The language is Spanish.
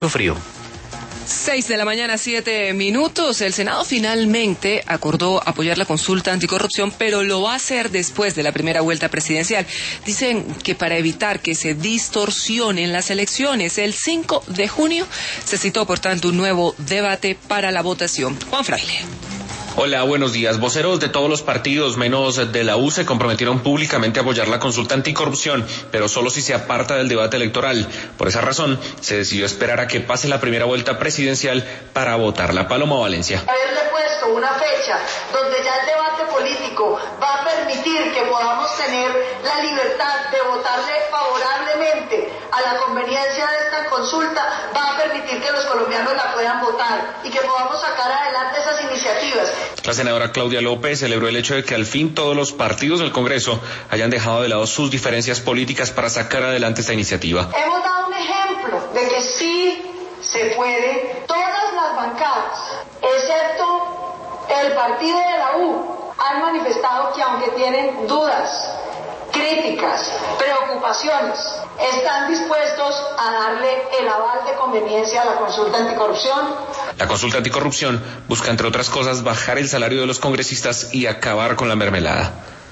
Frío. 6 de la mañana, 7 minutos. El Senado finalmente acordó apoyar la consulta anticorrupción, pero lo va a hacer después de la primera vuelta presidencial. Dicen que para evitar que se distorsionen las elecciones, el 5 de junio se citó, por tanto, un nuevo debate para la votación. Juan Fraile. Hola, buenos días. Voceros de todos los partidos, menos de la U, se comprometieron públicamente a apoyar la consulta anticorrupción, pero solo si se aparta del debate electoral. Por esa razón, se decidió esperar a que pase la primera vuelta presidencial para votarla. Paloma Valencia. Haberle puesto una fecha donde ya el debate político va a permitir que podamos tener la libertad de votarle favorablemente a la conveniencia de esta consulta, va a permitir que los colombianos la puedan votar y que podamos sacar adelante esas iniciativas. La senadora Claudia López celebró el hecho de que al fin todos los partidos del Congreso hayan dejado de lado sus diferencias políticas para sacar adelante esta iniciativa. Hemos dado un ejemplo de que sí se puede. Todas las bancadas, excepto el partido de la U, han manifestado que aunque tienen dudas, críticas, preocupaciones, están dispuestos a darle el aval de conveniencia a la consulta anticorrupción. La consulta anticorrupción busca, entre otras cosas, bajar el salario de los congresistas y acabar con la mermelada.